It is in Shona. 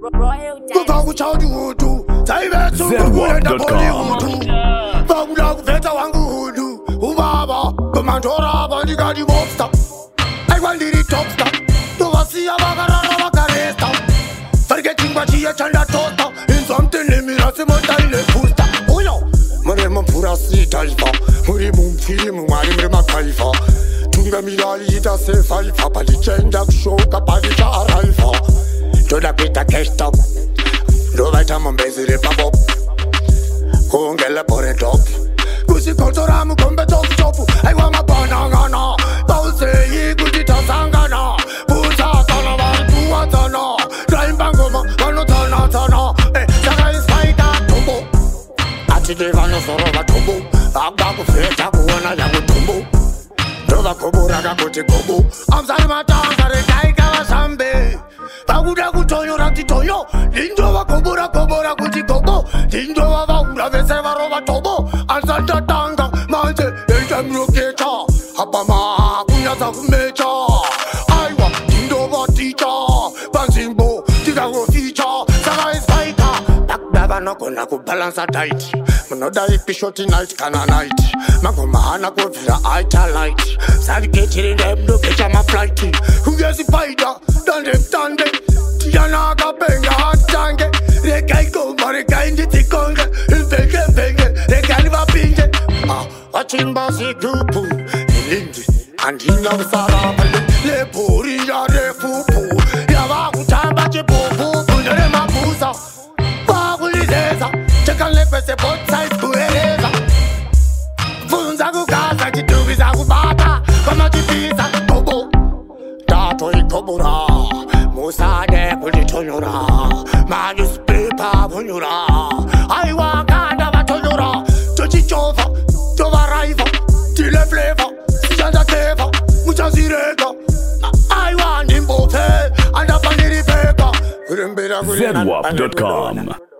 Kuka kuchaudu hudu Zaibetu kukulenda poli hudu Bagula kufeta wangu hudu Ubaba Kumantora bandika di mobster Aiwandiri topster Tuwasia bagarara bagaresta Forgetting what she chanda tosta In something limira se monta ile fusta Uyo Mare mampura si taifa Muri mumfili mumari mrema kaifa Tunga milali ita se faifa Pali chenda kushoka pali cha araifa Toda pita kesta Dovaita mambezire pabop Kungele pore top Kusi kotoramu kombe tofu tofu Aiwa mabanangana Pause yi kutita sangana Puta kana watu watana Raimbangoma wano tana tana Saka ispaita tumbo Achide vano soro wa tumbo Agba kufeta kuwana yangu tumbo Dova kuburaga kuti kubu Amsari matanga rekaika wa sambe Baguda kutonyo rakti tonyo Lindo wa kubura kubura kuti kubu Lindo wa vaura vese varo wa tobo Ansanta tanga manje Eja mrokecha Hapama kunyasa kumecha Aiwa lindo wa ticha Bansimbo Tika wa ficha Saka ispaita Bakbaba nako na kubalansa tight Manoda ipishoti night kana night Mako mahana kuvira aita light Sadi ketiri ndemdo kecha ma flighty Huyezi paida Dande Tiana kapenga hatange Rekai gomba rekai nditi konge Venge rekai vapinge Wachimba zigupu Ilindi Andina usara pale Le puri ya refupu Yawa kutamba chipupu Kunjere makusa Bagulizeza Cheka lepese both sides kueleza Funza kukaza kitubiza kubata Kama kipisa kobo Tato ikobura Musade kulitonyora Manuspepa punyura Aiwa kanda watonyora Chochichova Chova raiva Tile flavor Sijanda teva Mucha zirega Aiwa ndimbote Anda paniri peka ZWAP.com